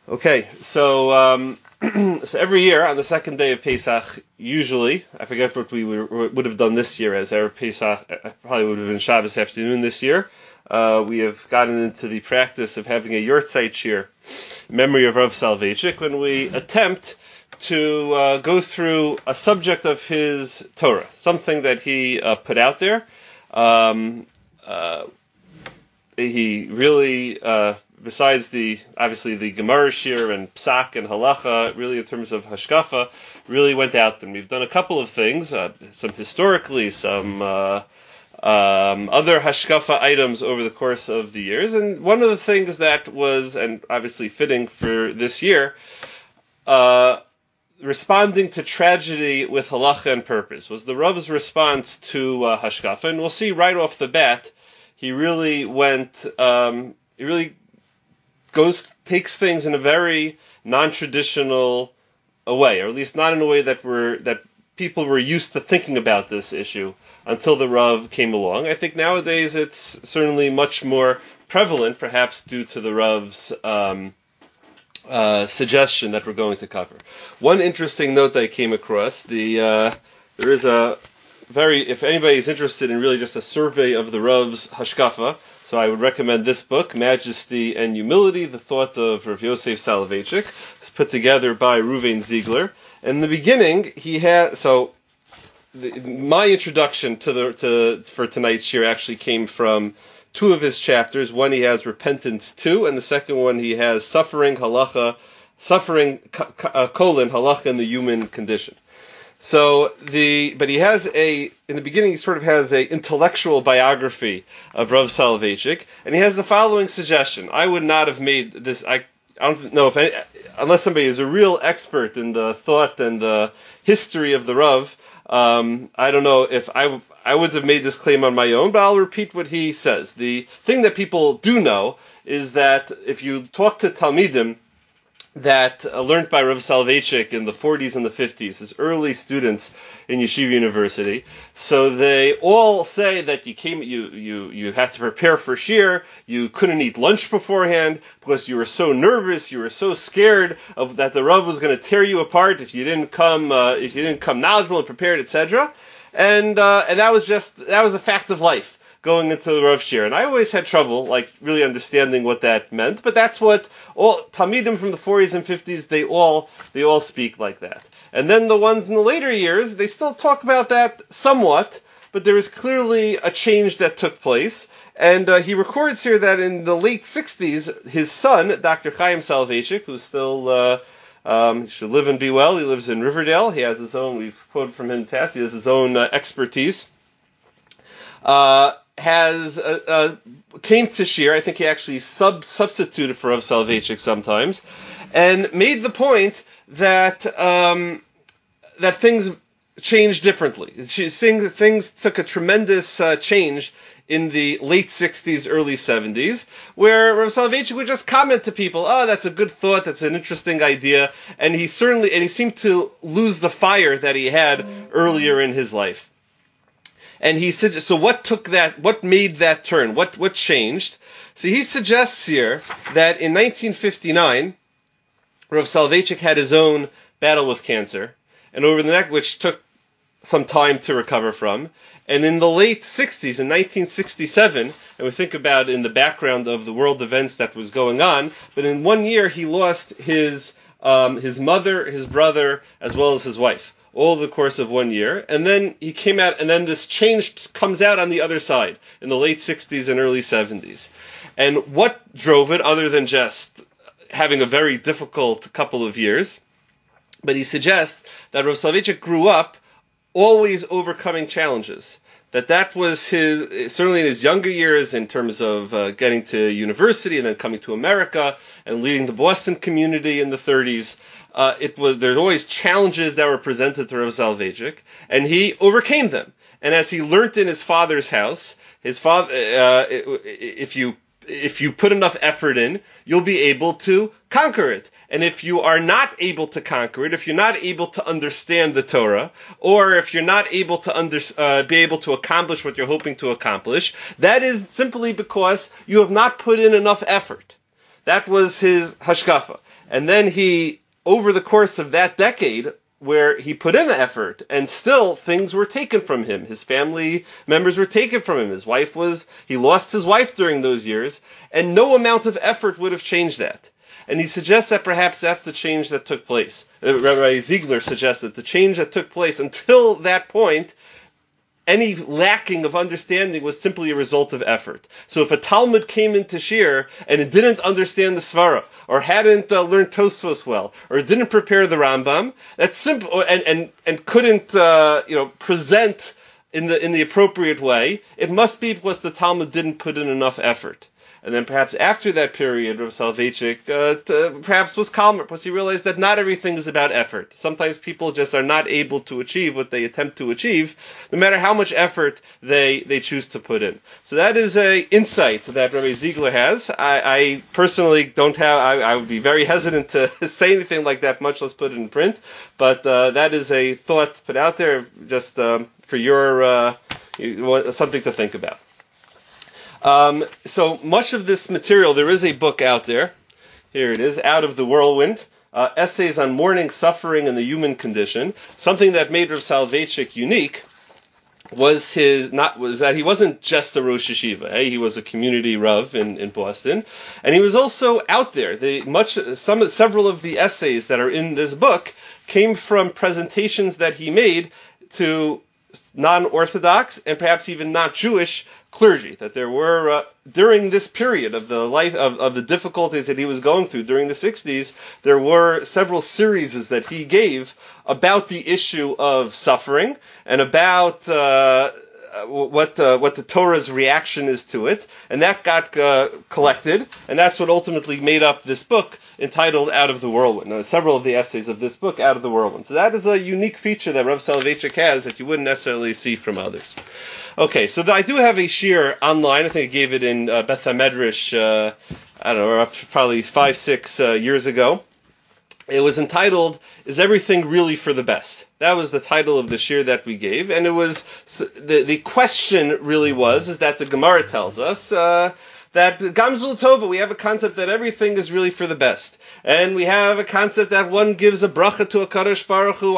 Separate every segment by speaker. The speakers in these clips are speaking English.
Speaker 1: Okay, so so every year on the second day of Pesach, usually, I forget what we would have done this year as Erev Pesach, probably would have been Shabbos afternoon this year. We have gotten into the practice of having a Yortzeit Shir, memory of Rav Soloveitchik, when we attempt to go through a subject of his Torah, something that he put out there. He really, besides obviously the Gemara Shir and Psak and Halacha, really in terms of Hashkafa, really went out. And we've done a couple of things, some historically, some other Hashkafa items over the course of the years. And one of the things that was, and obviously fitting for this year, responding to tragedy with Halacha and purpose, was the Rav's response to Hashkafa. And we'll see right off the bat, he really takes things in a very non-traditional way, or at least not in a way that people were used to thinking about this issue until the Rav came along. I think nowadays it's certainly much more prevalent, perhaps due to the Rav's suggestion that we're going to cover. One interesting note that I came across, there is if anybody is interested in really just a survey of the Rav's Hashkafa, so I would recommend this book, Majesty and Humility, the thought of Rav Yosef Soloveitchik. It's put together by Reuven Ziegler. In the beginning, my introduction for tonight's shir actually came from two of his chapters. One he has Repentance 2, and the second one he has Suffering, Halacha, Halacha and the Human Condition. But he has in the beginning he sort of has a intellectual biography of Rav Soloveitchik, and he has the following suggestion. I would not have made this, I don't know unless somebody is a real expert in the thought and the history of the Rav, I don't know if I would have made this claim on my own, but I'll repeat what he says. The thing that people do know is that if you talk to Talmidim that learned by Rav Soloveitchik in the 40s and the 50s, his early students in Yeshiva University. So they all say that you had to prepare for shir, you couldn't eat lunch beforehand because you were so nervous, you were so scared of that the Rav was going to tear you apart if you didn't come knowledgeable and prepared, etc. And that was a fact of life going into the Rav Shir. And I always had trouble, really understanding what that meant, but that's what all Talmidim from the 40s and 50s, they all speak like that. And then the ones in the later years, they still talk about that somewhat, but there is clearly a change that took place. And he records here that in the late 60s, his son, Dr. Chaim Soloveitchik, who's still should live and be well, he lives in Riverdale, he has his own, we've quoted from him in the past, he has his own expertise, came to shir. I think he actually substituted for Rav Soloveitchik sometimes, and made the point that that things changed differently. Things took a tremendous change in the late 60s, early 70s, where Rav Soloveitchik would just comment to people, "Oh, that's a good thought, that's an interesting idea," and he seemed to lose the fire that he had earlier in his life. And he said, so what made that turn? What changed? So he suggests here that in 1959, Rav Soloveitchik had his own battle with cancer, and which took some time to recover from. And in the late 60s, in 1967, and we think about in the background of the world events that was going on, but in 1 year he lost his mother, his brother, as well as his wife, all the course of 1 year. And then he came out, and then this change comes out on the other side in the late 60s and early 70s. And what drove it, other than just having a very difficult couple of years? But he suggests that Rav Soloveitchik grew up always overcoming challenges. That was certainly in his younger years, in terms of getting to university and then coming to America and leading the Boston community in the 30s. There's always challenges that were presented to Rav Soloveitchik, and he overcame them. And as he learnt in his father's house, his father, if you put enough effort in, you'll be able to conquer it. And if you are not able to conquer it, if you're not able to understand the Torah, or if you're not able to be able to accomplish what you're hoping to accomplish, that is simply because you have not put in enough effort. That was his hashkafa. And then over the course of that decade, where he put in the effort, and still things were taken from him. His family members were taken from him. He lost his wife during those years, and no amount of effort would have changed that. And he suggests that perhaps that's the change that took place. Rabbi Ziegler suggests that the change that took place until that point, any lacking of understanding was simply a result of effort. So if a Talmud came into Shir and it didn't understand the Svara, or hadn't learned Tosfos well, or didn't prepare the Rambam, that's simple, and couldn't present in the appropriate way, it must be because the Talmud didn't put in enough effort. And then perhaps after that period, Rav Soloveitchik perhaps was calmer, because he realized that not everything is about effort. Sometimes people just are not able to achieve what they attempt to achieve, no matter how much effort they choose to put in. So that is an insight that Rabbi Ziegler has. I personally don't have, I would be very hesitant to say anything like that, much less put it in print, but that is a thought put out there just for your something to think about. So much of this material, there is a book out there. Here it is, Out of the Whirlwind, Essays on Mourning, Suffering, and the Human Condition. Something that made Rav Soloveitchik unique was that he wasn't just a Rosh Yeshiva. He was a community Rav in Boston, and he was also out there. Several of the essays that are in this book came from presentations that he made to non-Orthodox and perhaps even not Jewish clergy, that there were, during this period of the life, of the difficulties that he was going through during the 60s, there were several series that he gave about the issue of suffering and about what the Torah's reaction is to it, and that got collected, and that's what ultimately made up this book entitled Out of the Whirlwind. Several of the essays of this book, Out of the Whirlwind. So that is a unique feature that Rav Soloveitchik has that you wouldn't necessarily see from others. Okay, so I do have a shir online. I think I gave it in Beth HaMedrash, probably 5-6 years ago. It was entitled, Is Everything Really for the Best? That was the title of the shir that we gave, and it was, the question really is that the Gemara tells us, that Gamzul Tova, we have a concept that everything is really for the best. And we have a concept that one gives a bracha to a Kadosh Baruch Hu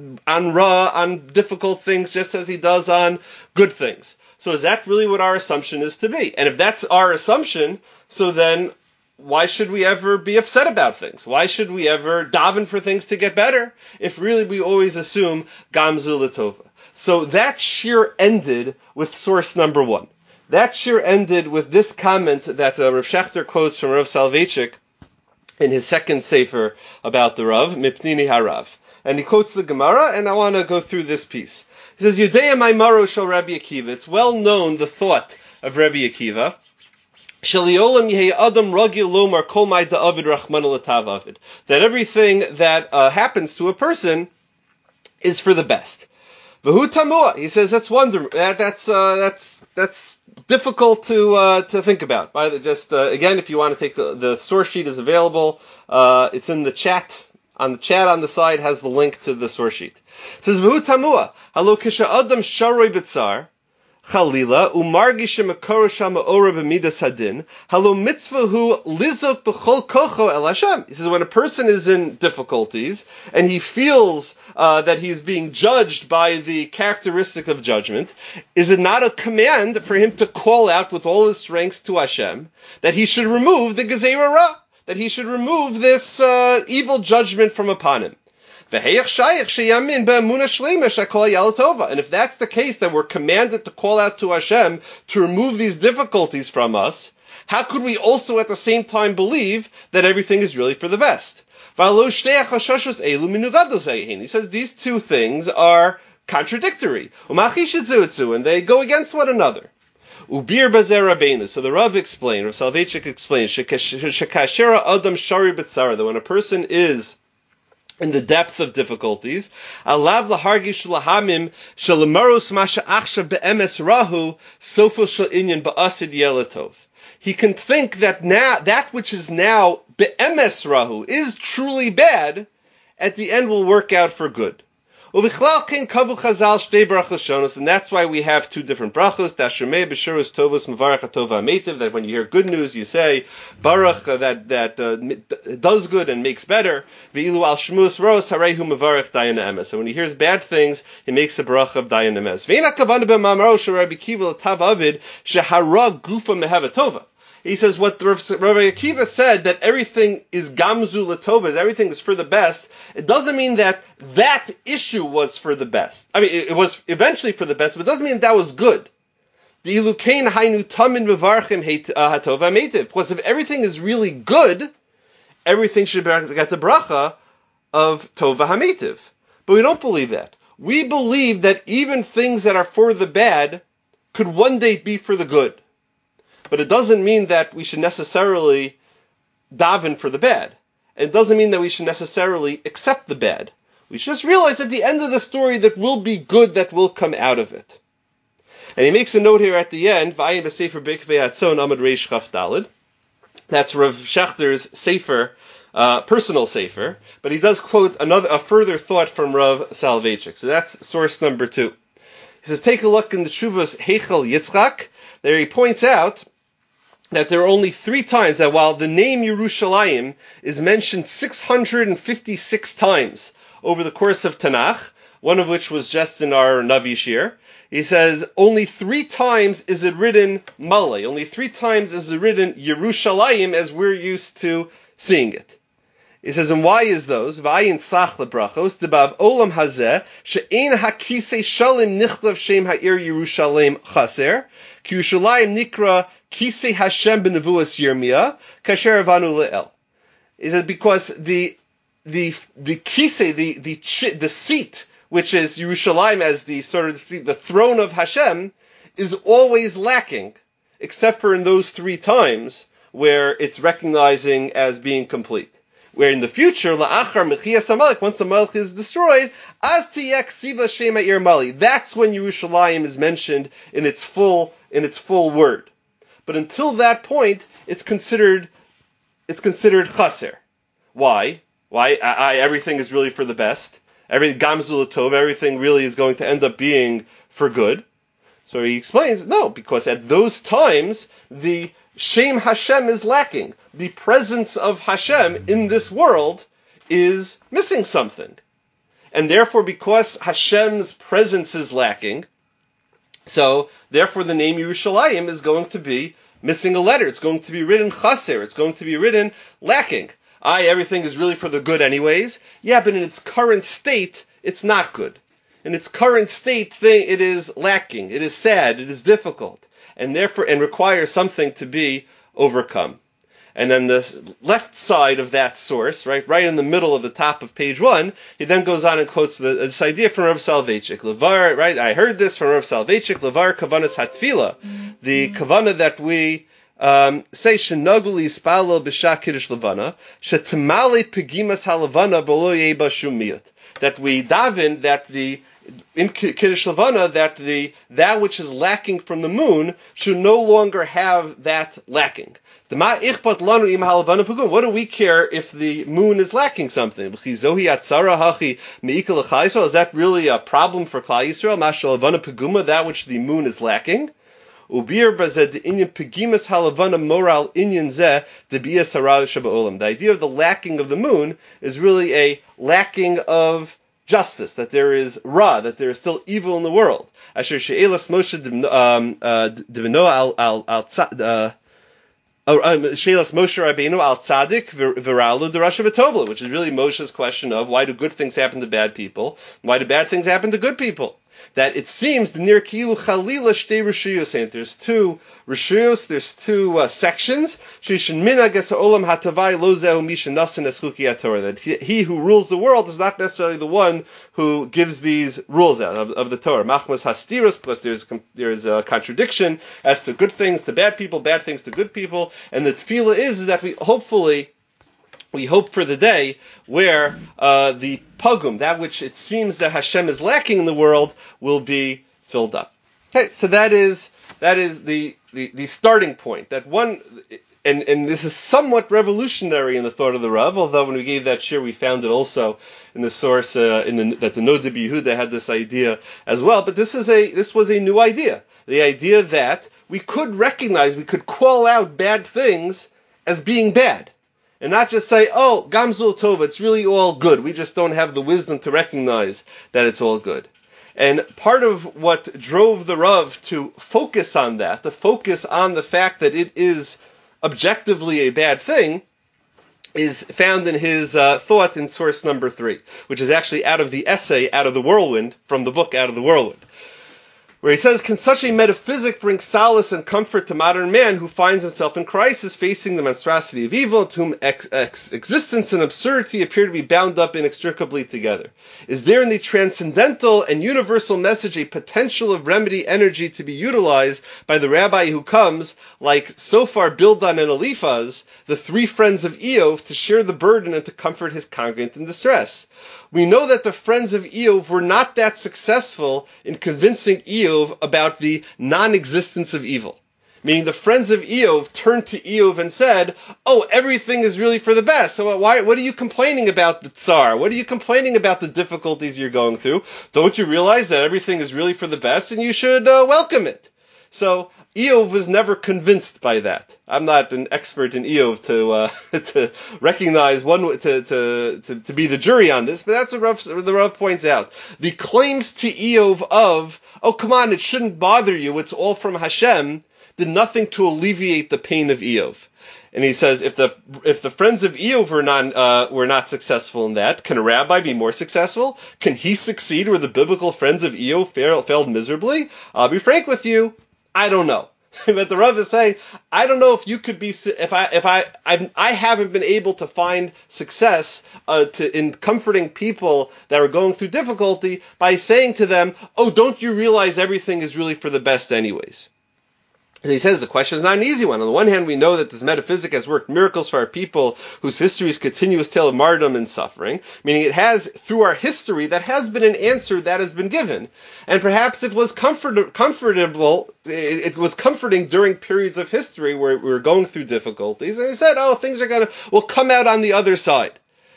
Speaker 1: on difficult things, just as he does on good things. So is that really what our assumption is to be? And if that's our assumption, so then why should we ever be upset about things? Why should we ever daven for things to get better if really we always assume Gamzul Tova? So that shir ended with source number 1. That shir ended with this comment that Rav Shechter quotes from Rav Soloveitchik in his second sefer about the Rav, Mipnini Harav. And he quotes the Gemara, and I want to go through this piece. He says, Yudea Maimaro shel Rabbi Akiva. It's well known, the thought of Rabbi Akiva. Shaliolam Yehei Adam Ragil Lomar Kol Mai Da'avid Rachman Latav Avid. That everything that happens to a person is for the best. V'hu tamua. He says that's difficult to think about. Again, if you want to take the source sheet is available. It's in the chat. On the chat on the side has the link to the source sheet. It says V'hu tamua. Halo kisha adam sharoi b'tzar. Chalila umargisha makoro shama ora b'midas hadin. Halo mitzvahu lizok b'chol kocho el Hashem. He says when a person is in difficulties and he feels that he's being judged by the characteristic of judgment, is it not a command for him to call out with all his strength to Hashem that he should remove the Gezerah Ra, that he should remove this evil judgment from upon him? And if that's the case, that we're commanded to call out to Hashem to remove these difficulties from us, how could we also at the same time believe that everything is really for the best? He says these two things are contradictory, and they go against one another. So the Rav explained, Rav Soloveitchik explains, that when a person is in the depth of difficulties, alav lahargish lahamim shalamaros masha achshav beemes rahu sofo shel inyan ba'asid yelatov. He can think that now that which is now be'emes rahu is truly bad, at the end will work out for good. Uvichlal ken kavu chazal shtei brachos shonos, and that's why we have two different brachos. Dashemei b'shurus tovos mevarach hatova ametiv. That when you hear good news, you say baruch that does good and makes better. Ve'ilu al shmus ros harehu mevarach dayan emes. So when he hears bad things, he makes a bracha of dayan emes. Ve'ina kavana b'mamaro sheRabbi Akiva l'tav avid shehara gufa mehavatova. He says what Rabbi Akiva said, that everything is gamzu l'tova, everything is for the best. It doesn't mean that issue was for the best. I mean, it was eventually for the best, but it doesn't mean that was good. Because if everything is really good, everything should get the bracha of tova hametiv. But we don't believe that. We believe that even things that are for the bad could one day be for the good. But it doesn't mean that we should necessarily daven for the bad. It doesn't mean that we should necessarily accept the bad. We should just realize at the end of the story that will be good that will come out of it. And he makes a note here at the end, V'ayin b'sefer b'ikvei hatzon amad reish chaf daled. That's Rav Schechter's sefer, personal sefer, but he does quote a further thought from Rav Soloveitchik. So that's source number 2. He says, take a look in the Shuvas Heichel Yitzchak. There he points out that there are only 3 times that while the name Yerushalayim is mentioned 656 times over the course of Tanakh, one of which was just in our Navi Shir, he says only 3 times is it written Malay, only 3 times is it written Yerushalayim as we're used to seeing it. He says, and why is those? V'ayin sach lebrachos, debav olam hazeh, she'ein hakisei shalim nichtav shem ha'ir Yerushalayim chaser, ki Yerushalayim nikra kisei Hashem b'nevuas Yirmiyah, kasher avanu le'el. He says, because the kisei, the seat, which is Yerushalayim as the sort of the throne of Hashem, is always lacking, except for in those 3 times where it's recognizing as being complete. Where in the future, la'achar mechias hamalek, once the malach is destroyed, az tiyek siva shema ir mali. That's when Yerushalayim is mentioned in its full word. But until that point, it's considered chaser. Why? Everything is really for the best. Gamzu l'tov, everything really is going to end up being for good. So he explains, no, because at those times, the Shem Hashem is lacking. The presence of Hashem in this world is missing something. And therefore, because Hashem's presence is lacking, so therefore the name Yerushalayim is going to be missing a letter. It's going to be written chaser. It's going to be written lacking. Everything is really for the good anyways. Yeah, but in its current state, it's not good. In its current state, it is lacking. It is sad. It is difficult. And therefore, and requires something to be overcome. And then the left side of that source, right in the middle of the top of page 1, he then goes on and quotes this idea from Rav Soloveitchik. Levar, right? I heard this from Rav Soloveitchik. Levar kavanas hatfila, the kavana that we say shenaguli spalo b'shah kiddush levana shetamale pegimas halavana b'lo yeba shumiyat. That we daven that in Kiddush Levana, that which is lacking from the moon should no longer have that lacking. What do we care if the moon is lacking something? Is that really a problem for Klal Yisrael? That which the moon is lacking? The idea of the lacking of the moon is really a lacking of justice, that there is ra, that there is still evil in the world. Asher she'elas Moshe devino she'elas Moshe Rabbeinu al tzadik v'ra'lu derasha v'tovla, which is really Moshe's question of why do good things happen to bad people, why do bad things happen to good people? That it seems the near kilu chalila shtei rishuyos, and there's 2 rishuyos, there's 2 sections. Shishin minag es ha'olam hatavai lo zehu misha nasin es chuki haTorah. That he who rules the world is not necessarily the one who gives these rules out of the Torah. Machmas hastiros, because there's a contradiction as to good things to bad people, bad things to good people, and the tefillah is that we hope for the day where the pogum, that which it seems that Hashem is lacking in the world, will be filled up. Okay, so that is the starting point. That one, and this is somewhat revolutionary in the thought of the Rav, although when we gave that shir, we found it also in the source that the Noda B'Yehuda had this idea as well. But this was a new idea, the idea that we could call out bad things as being bad, and not just say, oh, Gamzul Tova, it's really all good. We just don't have the wisdom to recognize that it's all good. And part of what drove the Rav to focus on that, to focus on the fact that it is objectively a bad thing, is found in his thought in source number 3, which is actually out of the essay Out of the Whirlwind, from the book Out of the Whirlwind, where he says, can such a metaphysic bring solace and comfort to modern man who finds himself in crisis, facing the monstrosity of evil, to whom existence and absurdity appear to be bound up inextricably together? Is there in the transcendental and universal message a potential of remedy energy to be utilized by the rabbi who comes, like Sofar, Bildad, and Eliphaz, the 3 friends of Eov, to share the burden and to comfort his congregant in distress? We know that the friends of Eov were not that successful in convincing Eov about the non-existence of evil. Meaning the friends of Eov turned to Eov and said, oh, everything is really for the best. So what are you complaining about the tsar? What are you complaining about the difficulties you're going through? Don't you realize that everything is really for the best and you should welcome it? So Eov was never convinced by that. I'm not an expert in Eov to recognize to be the jury on this, but that's what the Rav points out. The claims to Eov of, oh, come on, it shouldn't bother you, it's all from Hashem, did nothing to alleviate the pain of Eov. And he says, if the friends of Eov were not successful in that, can a rabbi be more successful? Can he succeed where the biblical friends of Eov failed miserably? I'll be frank with you, I don't know. But the Rav is saying, I don't know if you could be, if I haven't been able to find success in comforting people that are going through difficulty by saying to them, oh, don't you realize everything is really for the best anyways? And he says the question is not an easy one. On the one hand, we know that this metaphysic has worked miracles for our people whose history is continuous tale of martyrdom and suffering, meaning it has, through our history, that has been an answer that has been given. And perhaps it was comfortable, it was comforting during periods of history where we were going through difficulties. And he said, oh, things will come out on the other side.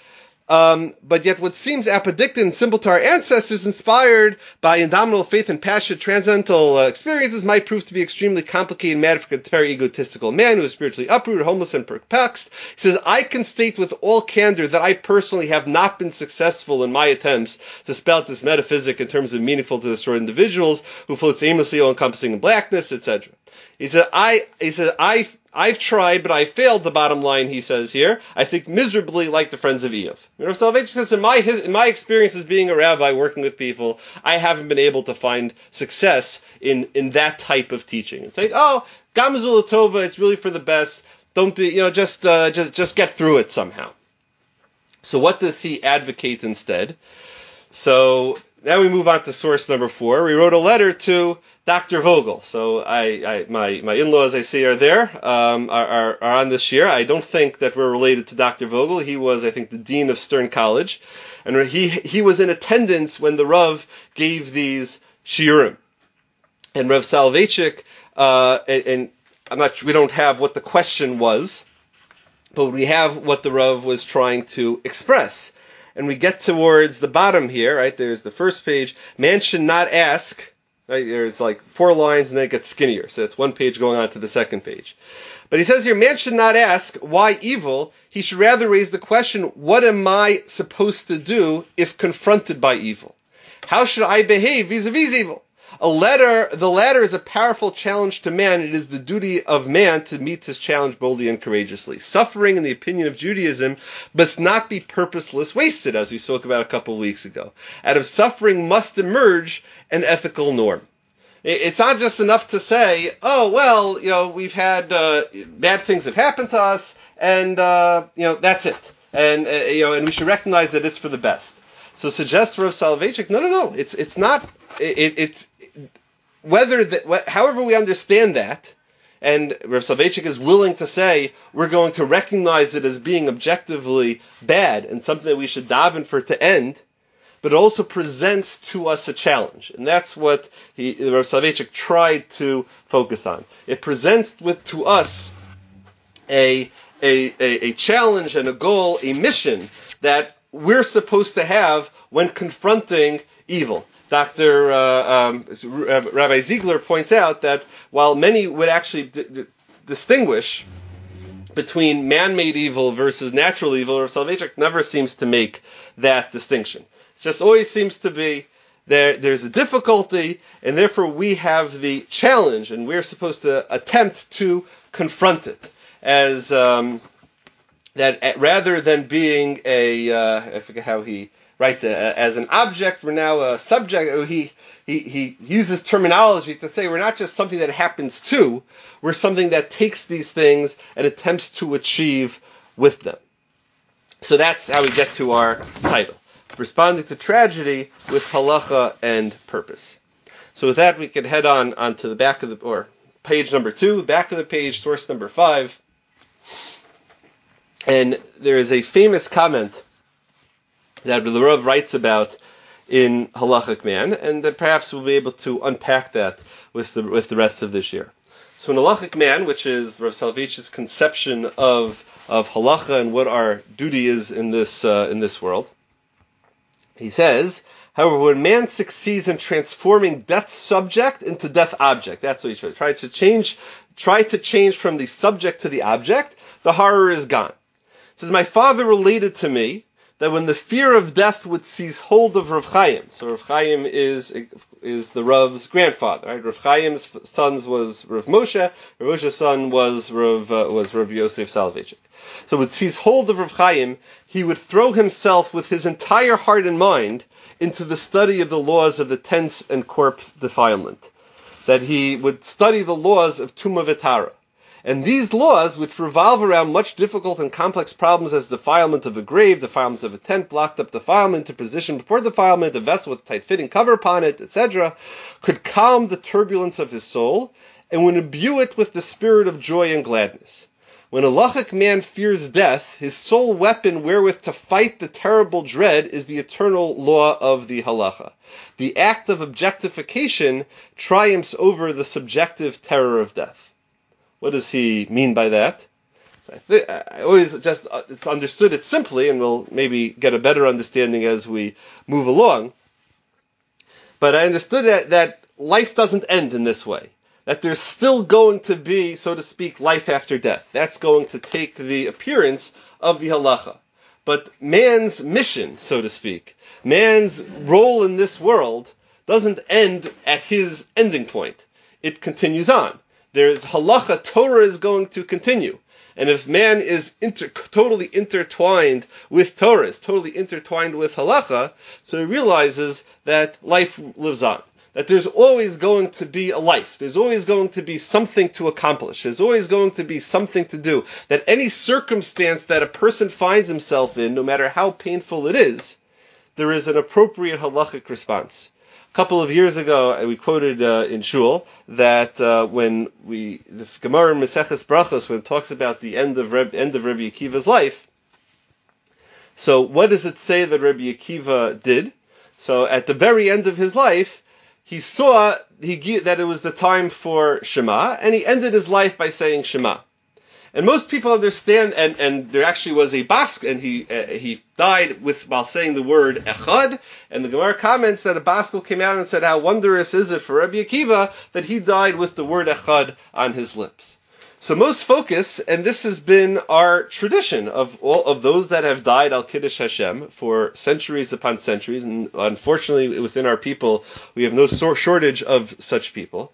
Speaker 1: But yet what seems apodicted and simple to our ancestors, inspired by indomitable faith and passion, transcendental experiences, might prove to be extremely complicated matter for a very egotistical man who is spiritually uprooted, homeless, and perplexed. He says, I can state with all candor that I personally have not been successful in my attempts to spell out this metaphysic in terms of meaningful to destroy individuals who floats aimlessly, all-encompassing in blackness, etc. He said, I've tried, but I failed, the bottom line, he says here. I think miserably like the friends of Eov. Rav Soloveitchik says, in my experience as being a rabbi working with people, I haven't been able to find success in that type of teaching. It's like, oh, Gamzul Tova, it's really for the best. Don't be, just get through it somehow. So what does he advocate instead? So now we move on to source number 4. We wrote a letter to Dr. Vogel. So my in-laws, I see, are there, are on this year. I don't think that we're related to Dr. Vogel. He was, I think, the dean of Stern College, and he was in attendance when the Rav gave these shiurim. And Rav Soloveitchik, and we don't have what the question was, but we have what the Rav was trying to express. And we get towards the bottom here, right? There's the first page. Man should not ask. Right? There's like 4 lines and then it gets skinnier. So it's 1 page going on to the second page. But he says here, man should not ask, why evil? He should rather raise the question, what am I supposed to do if confronted by evil? How should I behave vis-a-vis evil? The latter is a powerful challenge to man. It is the duty of man to meet this challenge boldly and courageously. Suffering, in the opinion of Judaism, must not be purposeless wasted, as we spoke about a couple of weeks ago. Out of suffering must emerge an ethical norm. It's not just enough to say, oh, well, we've had bad things have happened to us, and that's it. And and we should recognize that it's for the best. So suggests Rav Soloveitchik, no, it's not. It's however we understand that, and Rav Soloveitchik is willing to say we're going to recognize it as being objectively bad and something that we should daven for to end, but it also presents to us a challenge, and that's what Rav Soloveitchik tried to focus on. It presents to us a challenge and a goal, a mission that we're supposed to have when confronting evil. Rabbi Ziegler points out that while many would actually distinguish between man-made evil versus natural evil, Rav Soloveitchik never seems to make that distinction. It just always seems to be there's a difficulty, and therefore we have the challenge, and we're supposed to attempt to confront it as that rather than being I forget how he writes it, as an object, we're now a subject. He uses terminology to say we're not just something that happens to, we're something that takes these things and attempts to achieve with them. So that's how we get to our title, Responding to Tragedy with Halacha and Purpose. So with that, we can head on to the back of or page number 2, back of the page, source number 5. And there is a famous comment that the Rav writes about in Halachic Man, and that perhaps we'll be able to unpack that with the rest of this year. So in Halachic Man, which is Rav Soloveitchik's conception of halacha and what our duty is in this world, he says, however, when man succeeds in transforming death subject into death object, that's what he should try to change from the subject to the object, the horror is gone. He says, my father related to me that when the fear of death would seize hold of Rav Chaim, so Rav Chaim is the Rav's grandfather, right? Rav Chaim's sons was Rav Moshe, Rav Moshe's son was Rav Yosef Soloveitchik. So would seize hold of Rav Chaim, he would throw himself with his entire heart and mind into the study of the laws of the tents and corpse defilement, that he would study the laws of Tumah V'Tara. And these laws, which revolve around much difficult and complex problems as defilement of a grave, defilement of a tent, blocked up defilement, interposition before defilement, a vessel with tight-fitting cover upon it, etc., could calm the turbulence of his soul and would imbue it with the spirit of joy and gladness. When a halachic man fears death, his sole weapon wherewith to fight the terrible dread is the eternal law of the halacha. The act of objectification triumphs over the subjective terror of death. What does he mean by that? I always just understood it simply, and we'll maybe get a better understanding as we move along. But I understood that life doesn't end in this way. That there's still going to be, so to speak, life after death. That's going to take the appearance of the halacha. But man's mission, so to speak, man's role in this world doesn't end at his ending point. It continues on. There's halacha, Torah is going to continue. And if man is totally intertwined with Torah, is totally intertwined with halacha, so he realizes that life lives on. That there's always going to be a life. There's always going to be something to accomplish. There's always going to be something to do. That any circumstance that a person finds himself in, no matter how painful it is, there is an appropriate halachic response. A couple of years ago, we quoted in Shul that when the Gemara in Maseches Brachos, when it talks about the end of Rabbi Akiva's life, so what does it say that Rabbi Akiva did? So at the very end of his life, he saw that it was the time for Shema, and he ended his life by saying Shema. And most people understand, and there actually was a Bas, and he died while saying the word Echad, and the Gemara comments that a Baskel came out and said how wondrous is it for Rabbi Akiva that he died with the word Echad on his lips. So most focus, and this has been our tradition of all of those that have died al Kiddush Hashem for centuries upon centuries, and unfortunately within our people we have no shortage of such people.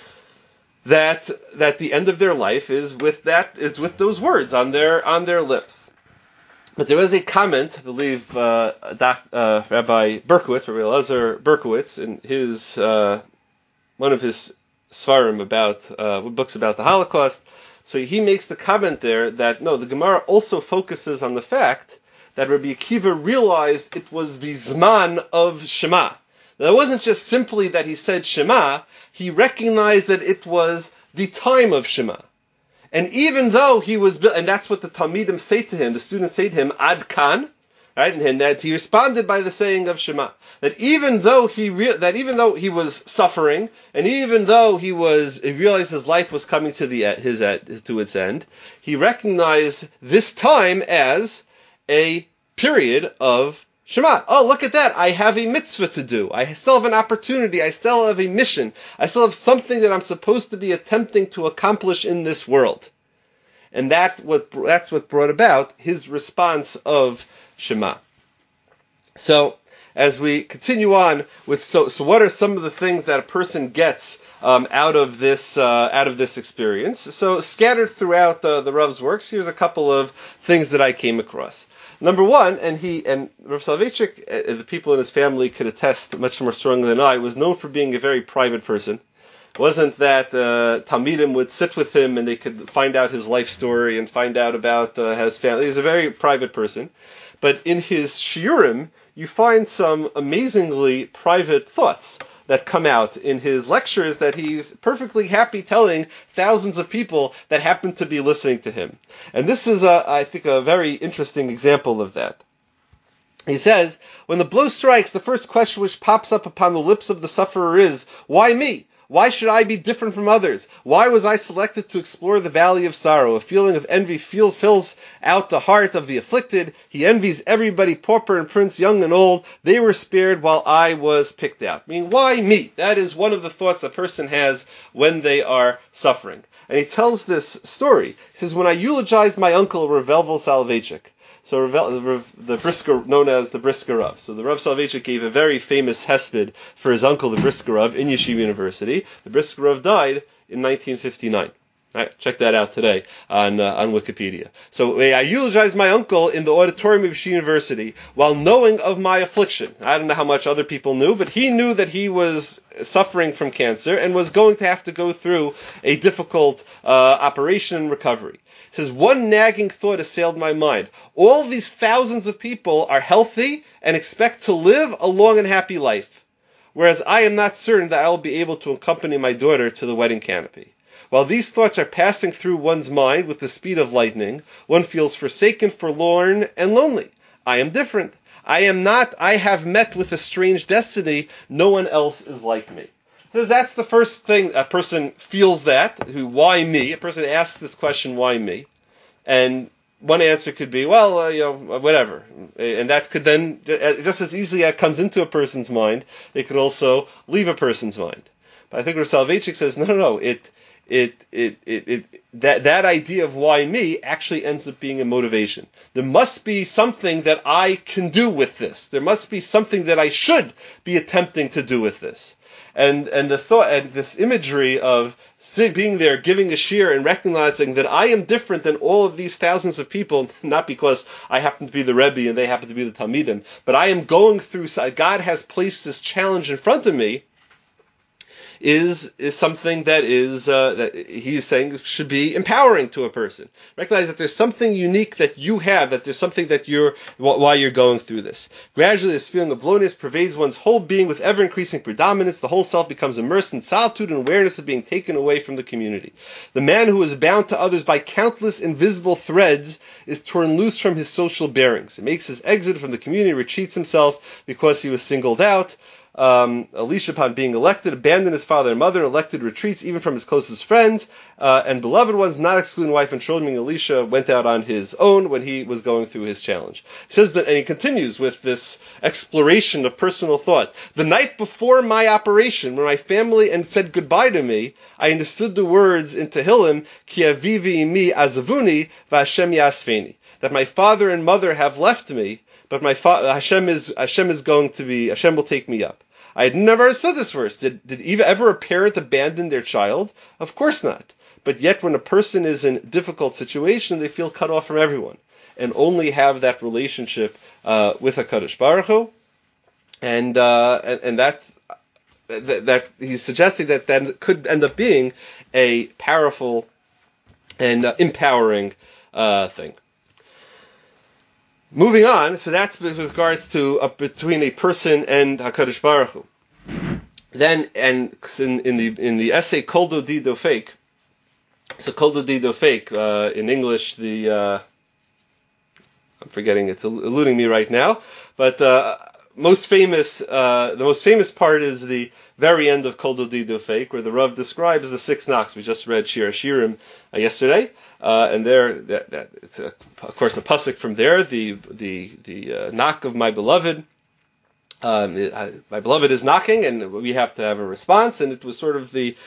Speaker 1: That the end of their life is with those words on their lips. But there was a comment, I believe, Rabbi Berkowitz, Rabbi Elazar Berkowitz, in his one of his svarim about books about the Holocaust. So he makes the comment there that no, the Gemara also focuses on the fact that Rabbi Akiva realized it was the Zman of Shema. Now, it wasn't just simply that he said Shema, he recognized that it was the time of Shema. And even though he was, and that's what the Talmidim say to him, the students say to him, Ad Kan, right? And that he responded by the saying of Shema. That even though he was suffering, and even though he realized his life was coming to its end, he recognized this time as a period of Shema. Oh, look at that. I have a mitzvah to do. I still have an opportunity. I still have a mission. I still have something that I'm supposed to be attempting to accomplish in this world. And that's what brought about his response of Shema. So, as we continue on with, so what are some of the things that a person gets out of this experience? So, scattered throughout the Rav's works, here's a couple of things that I came across. Number one, and Rav Soloveitchik, the people in his family could attest much more strongly than I, was known for being a very private person. It wasn't that Talmidim would sit with him and they could find out his life story and find out about his family. He was a very private person. But in his shiurim, you find some amazingly private thoughts that come out in his lectures that he's perfectly happy telling thousands of people that happen to be listening to him. And this is, I think, a very interesting example of that. He says, when the blow strikes, the first question which pops up upon the lips of the sufferer is, why me? Why should I be different from others? Why was I selected to explore the valley of sorrow? A feeling of envy fills out the heart of the afflicted. He envies everybody, pauper and prince, young and old. They were spared while I was picked out. I mean, why me? That is one of the thoughts a person has when they are suffering. And he tells this story. He says, when I eulogized my uncle, Rav Elvel Soloveitchik, so the Brisker, known as the Brisker Rav. So the Rav Soloveitchik gave a very famous hesped for his uncle, the Brisker Rav, in Yeshiva University. The Brisker Rav died in 1959. All right, check that out today on Wikipedia. So I eulogized my uncle in the auditorium of Yeshiva University while knowing of my affliction. I don't know how much other people knew, but he knew that he was suffering from cancer and was going to have to go through a difficult operation and recovery. He says, one nagging thought assailed my mind. All these thousands of people are healthy and expect to live a long and happy life, whereas I am not certain that I will be able to accompany my daughter to the wedding canopy. While these thoughts are passing through one's mind with the speed of lightning, one feels forsaken, forlorn, and lonely. I am different. I have met with a strange destiny. No one else is like me. So that's the first thing a person feels why me? A person asks this question, why me? And one answer could be, whatever. And that could then, just as easily as it comes into a person's mind, it could also leave a person's mind. But I think Rav Soloveitchik says, no, that idea of why me actually ends up being a motivation. There must be something that I can do with this. There must be something that I should be attempting to do with this. And the thought, and this imagery of being there, giving a shiur, and recognizing that I am different than all of these thousands of people, not because I happen to be the Rebbe and they happen to be the Talmidim, but I am going through, God has placed this challenge in front of me, is something that he's saying should be empowering to a person. Recognize that there's something unique that you have, that there's something that while you're going through this. Gradually, this feeling of loneliness pervades one's whole being with ever-increasing predominance. The whole self becomes immersed in solitude and awareness of being taken away from the community. The man who is bound to others by countless invisible threads is torn loose from his social bearings. He makes his exit from the community, retreats himself because he was singled out. Elisha, upon being elected, abandoned his father and mother, elected retreats even from his closest friends and beloved ones, not excluding wife and children. Elisha went out on his own when he was going through his challenge. He says that, and he continues with this exploration of personal thought. The night before my operation, when my family said goodbye to me, I understood the words in Tehillim, Ki avivi imi azavuni v'Hashem yasfeni, that my father and mother have left me, but Hashem will take me up. I had never understood this verse. Did ever a parent abandon their child? Of course not. But yet when a person is in a difficult situation, they feel cut off from everyone and only have that relationship with HaKadosh Baruch Hu. And that he's suggesting that could end up being a powerful and empowering thing. Moving on, so that's with regards to between a person and HaKadosh Baruch Hu. Then, and in the essay Kol Dodi Dofek, so Kol Dodi Dofek, in English, the I'm forgetting, it's eluding me right now, but the most famous part is the very end of Kol Dodi Dofek, where the Rav describes the 6 knocks. We just read Shir HaShirim yesterday, and there, it's of course a pasuk from there, the knock of my beloved. My beloved is knocking, and we have to have a response. And it was sort of the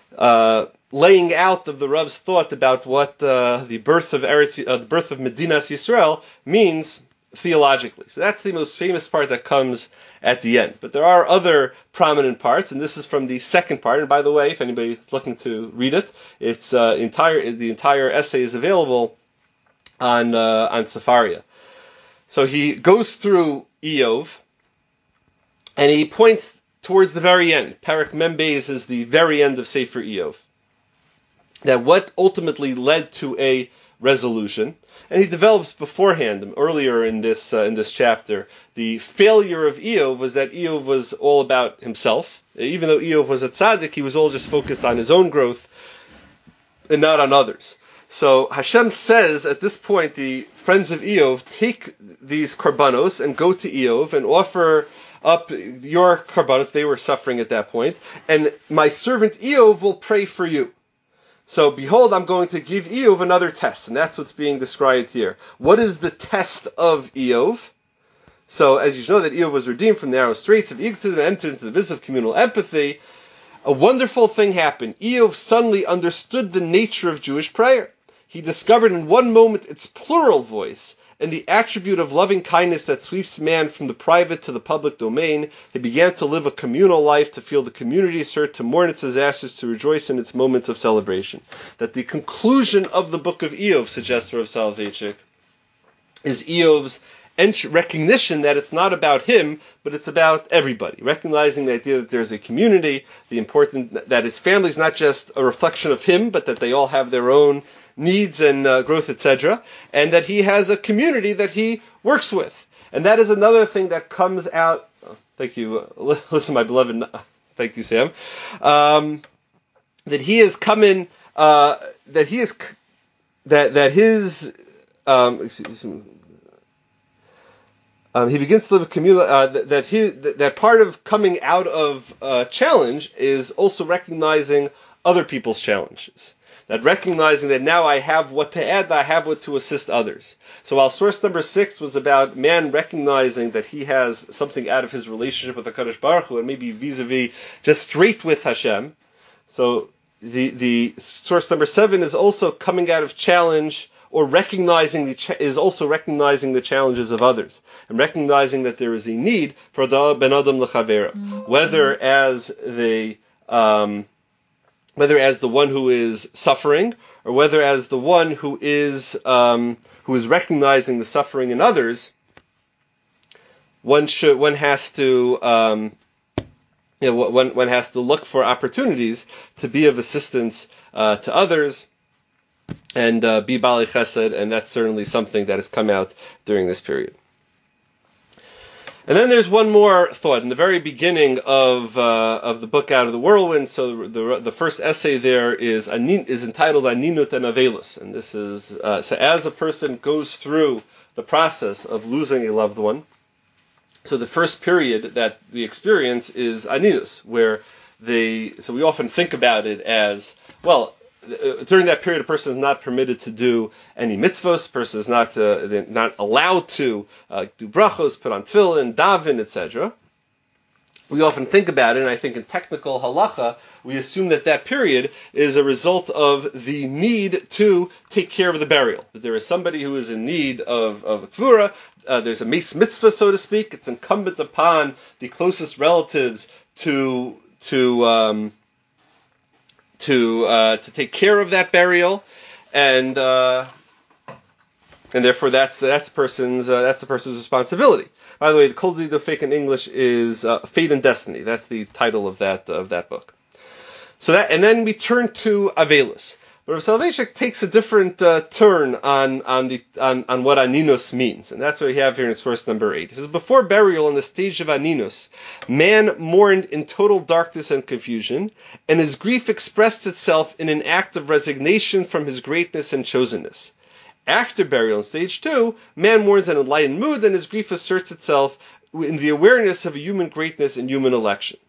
Speaker 1: laying out of the Rav's thought about what the birth of Medinas Yisrael means theologically. So that's the most famous part that comes at the end. But there are other prominent parts, and this is from the second part. And by the way, if anybody's looking to read it, it's the entire essay is available on Sefaria. So he goes through Eov, and he points towards the very end. Parak Membeis is the very end of Sefer Eov. That what ultimately led to a resolution, and he develops beforehand, earlier in this chapter, the failure of Eov was that Eov was all about himself. Even though Eov was a tzaddik, he was all just focused on his own growth and not on others. So Hashem says at this point, the friends of Eov take these korbanos and go to Eov and offer up your korbanos. They were suffering at that point, and my servant Eov will pray for you. So behold, I'm going to give Eov another test, and that's what's being described here. What is the test of Eov? So as you know that Eov was redeemed from the narrow straits of egotism and entered into the abyss of communal empathy, a wonderful thing happened. Eov suddenly understood the nature of Jewish prayer. He discovered in one moment its plural voice and the attribute of loving kindness that sweeps man from the private to the public domain. He began to live a communal life, to feel the community's hurt, to mourn its disasters, to rejoice in its moments of celebration. That the conclusion of the book of Eov, suggests Rav Soloveitchik, is Eov's recognition that it's not about him, but it's about everybody. Recognizing the idea that there's a community, the important that his family is not just a reflection of him, but that they all have their own needs and growth, etc., and that he has a community that he works with. And that is another thing that comes out. Oh, thank you. Listen, my beloved. Thank you, Sam. That he has come in. That he is. That his. He begins to live a communal. That part of coming out of challenge is also recognizing other people's challenges. That recognizing that now I have what to add, I have what to assist others. So while source number 6 was about man recognizing that he has something out of his relationship with HaKadosh Baruch Hu, and maybe vis-a-vis just straight with Hashem, so the source number 7 is also coming out of challenge, or recognizing is also recognizing the challenges of others, and recognizing that there is a need for ben adam l'chavera, whether as the one who is suffering, or whether as the one who is recognizing the suffering in others. One has to look for opportunities to be of assistance to others and be Bali Chesed, and that's certainly something that has come out during this period. And then there's one more thought in the very beginning of the book Out of the Whirlwind. So the first essay there is entitled Aninut and Avelus, and this is so as a person goes through the process of losing a loved one. So the first period that we experience is Aninus, where so we often think about it as, well, during that period, a person is not permitted to do any mitzvos. A person is not allowed to do brachos, put on tefillin, daven, etc. We often think about it, and I think in technical halacha, we assume that period is a result of the need to take care of the burial. That there is somebody who is in need of a kvura. There's a meis mitzvah, so to speak. It's incumbent upon the closest relatives to take care of that burial, and therefore that's the person's responsibility. By the way, the Kol Dodi Dofek in English is Fate and Destiny. That's the title of that book. So and then we turn to Avelus. But Rav Soloveitchik takes a different turn on what Aninus means, and that's what we have here in source number 8. He says, before burial, on the stage of Aninus, man mourned in total darkness and confusion, and his grief expressed itself in an act of resignation from his greatness and chosenness. After burial in stage 2, man mourns an enlightened mood, and his grief asserts itself in the awareness of a human greatness and human election.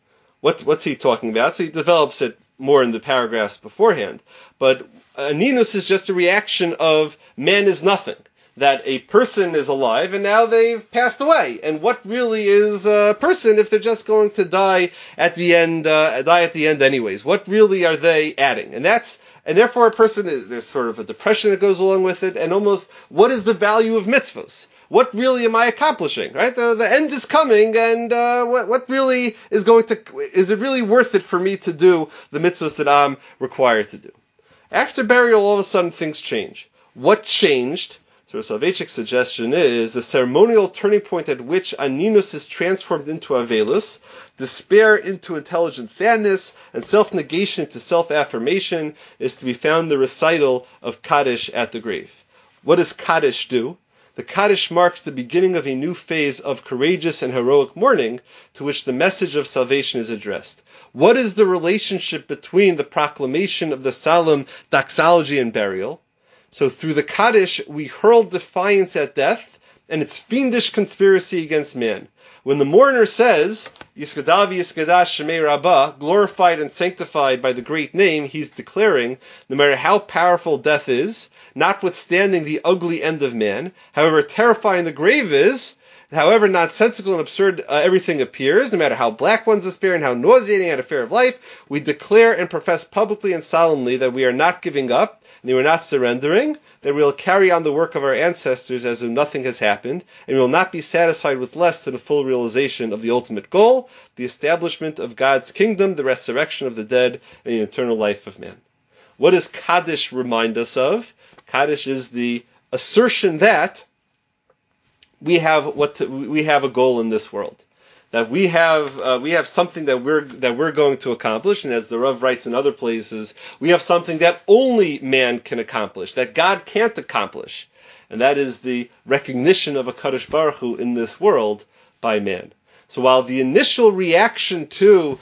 Speaker 1: What's he talking about? So he develops it more in the paragraphs beforehand. But Aninus is just a reaction of man is nothing. That a person is alive and now they've passed away. And what really is a person if they're just going to die at the end anyways? What really are they adding? And therefore a person, there's sort of a depression that goes along with it, and almost, what is the value of mitzvos? What really am I accomplishing, right? The end is coming, and what really is it really worth it for me to do the mitzvahs that I'm required to do? After burial, all of a sudden things change. What changed? So Soloveitchik's suggestion is the ceremonial turning point at which Aninus is transformed into Avelus, despair into intelligent sadness, and self-negation into self-affirmation is to be found in the recital of Kaddish at the grave. What does Kaddish do? The Kaddish marks the beginning of a new phase of courageous and heroic mourning to which the message of salvation is addressed. What is the relationship between the proclamation of the Solemn doxology and burial? So through the Kaddish, we hurl defiance at death and its fiendish conspiracy against man. When the mourner says, Yiskadav Yiskadash Shemei Rabbah, glorified and sanctified by the great name, he's declaring, no matter how powerful death is, notwithstanding the ugly end of man, however terrifying the grave is, however nonsensical and absurd everything appears, no matter how black one's despair and how nauseating an affair of life, we declare and profess publicly and solemnly that we are not giving up, and we are not surrendering, that we will carry on the work of our ancestors as though nothing has happened, and we will not be satisfied with less than a full realization of the ultimate goal, the establishment of God's kingdom, the resurrection of the dead, and the eternal life of man. What does Kaddish remind us of? Kaddish is the assertion that we have a goal in this world, that we have something that we're going to accomplish, and as the Rav writes in other places, we have something that only man can accomplish, that God can't accomplish, and that is the recognition of a Kadosh Baruch Hu in this world by man. So while the initial reaction to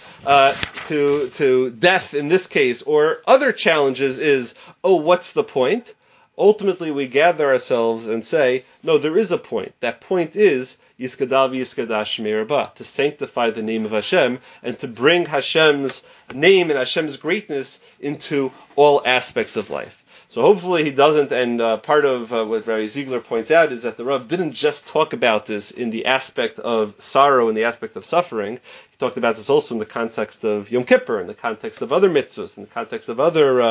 Speaker 1: death in this case or other challenges is, oh, what's the point? Ultimately, we gather ourselves and say, no, there is a point. That point is Yiskadav Yiskadash Shemei Rabbah, to sanctify the name of Hashem and to bring Hashem's name and Hashem's greatness into all aspects of life. So hopefully he doesn't, and part of what Rabbi Ziegler points out is that the Rav didn't just talk about this in the aspect of sorrow and the aspect of suffering. He talked about this also in the context of Yom Kippur, in the context of other mitzvahs, in the context of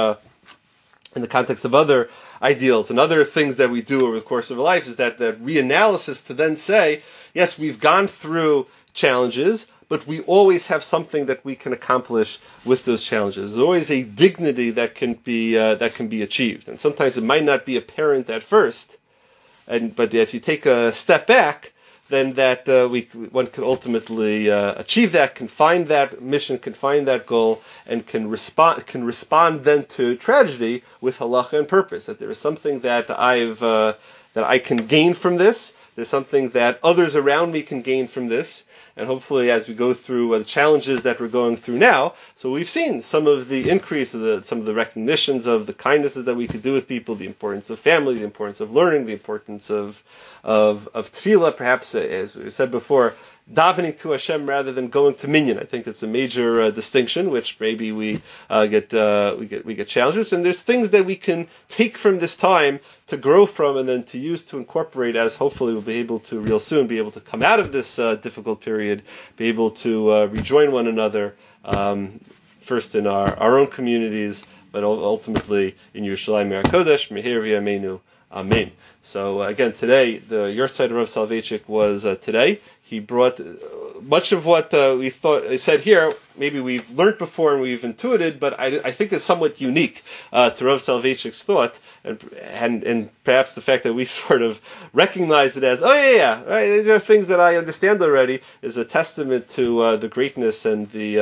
Speaker 1: other ideals and other things that we do over the course of our life, is that reanalysis to then say, yes, we've gone through challenges, but we always have something that we can accomplish with those challenges. There's always a dignity that can be achieved, and sometimes it might not be apparent at first, but if you take a step back, then one can ultimately achieve that, can find that mission, can find that goal, and can respond then to tragedy with halacha and purpose. That there is something that I can gain from this. There's something that others around me can gain from this. And hopefully, as we go through the challenges that we're going through now, so we've seen some of the increase of some of the recognitions of the kindnesses that we could do with people, the importance of family, the importance of learning, the importance of tefillah, perhaps, as we said before, davening to Hashem rather than going to minyan. I think it's a major distinction, which maybe we get challenges. And there's things that we can take from this time to grow from and then to use to incorporate, as hopefully we'll be able to real soon be able to come out of this difficult period, be able to rejoin one another, first in our own communities, but ultimately in Yerushalayim HaKodesh, Meher v'yameinu. Amen. So again, today, the Yahrzeit of Rav Soloveitchik was today. He brought much of what we said here, maybe we've learned before and we've intuited, but I think is somewhat unique to Rav Soloveitchik's thought, and perhaps the fact that we sort of recognize it as, right, these are things that I understand already, is a testament to the greatness and the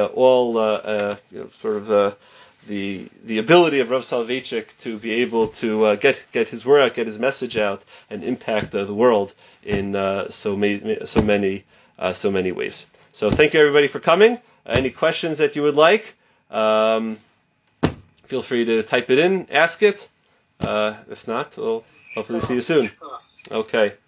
Speaker 1: the ability of Rav Soloveitchik to be able to get his word out, get his message out, and impact the world in so many ways. So thank you everybody for coming. Any questions that you would like, feel free to type it in, ask it. If not, we'll hopefully see you soon. Okay.